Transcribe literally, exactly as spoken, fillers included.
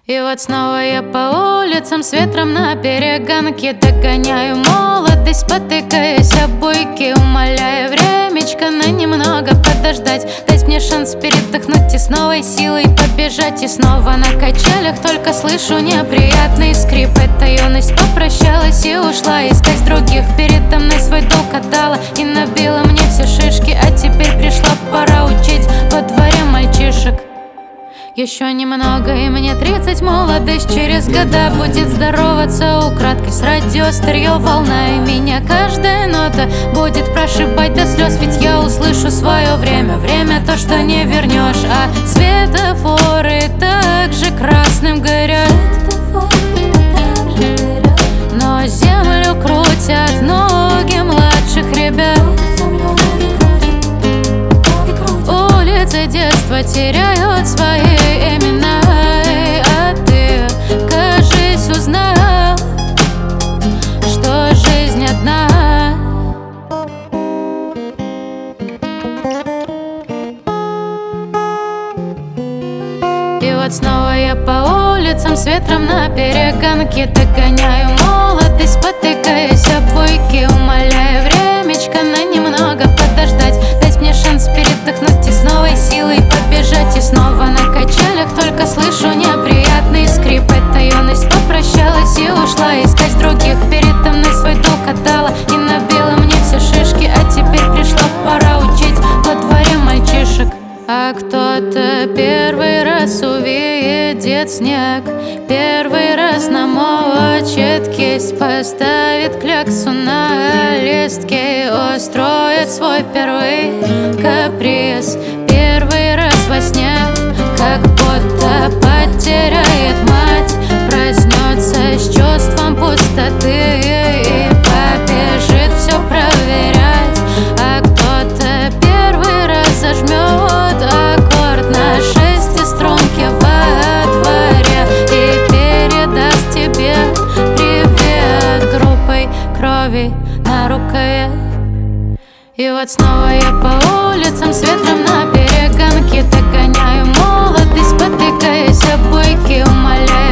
И вот снова я по улицам с ветром на перегонке догоняю молодость, спотыкаясь об буйки, умоляя времечко на немного подождать, дать мне шанс передохнуть и с новой силой побежать. И снова на качелях только слышу неприятный скрип. Эта юность попрощалась и ушла искать других. Передо мной свой долг отдала и набила мне все шишки, а теперь пришла пора учить во дворе мальчишек. Еще немного и мне тридцать, молодость через года будет здороваться украдкой с радио, старье, волна. И меня каждая нота будет прошибать до слез, ведь я услышу свое время. Время то, что не вернешь, а светофоры также красным горят. Но землю крутят ноги младших ребят. Улицы детства теряют свои имена, а ты, кажись, узнал, что жизнь одна. И вот снова я по улицам с ветром на перегонке догоняю молодость, спотыкаясь об буйки, умоляя времечко на немного подождать, дать мне шанс передохнуть и с новой силой побежать. И снова на качелях только слышу неприятный скрип. Эта юность попрощалась и ушла искать других. Передо мной свой долг отдала и набила мне все шишки, а теперь пришла пора учить во дворе мальчишек. А кто-то первый раз увидит снег, первый раз намочит кисть, поставит кляксу на листке, устроит свой первый каприз. Первый раз во сне, как будто потеряет мать, проснется с чувством пустоты и побежит все проверять. А кто-то первый раз зажмет аккорд на шестиструнке во дворе и передаст тебе привет группой крови на рукаве. И вот снова я по улицам с ветром на перегонке догоняю молодость, спотыкаясь об буйки, умоляя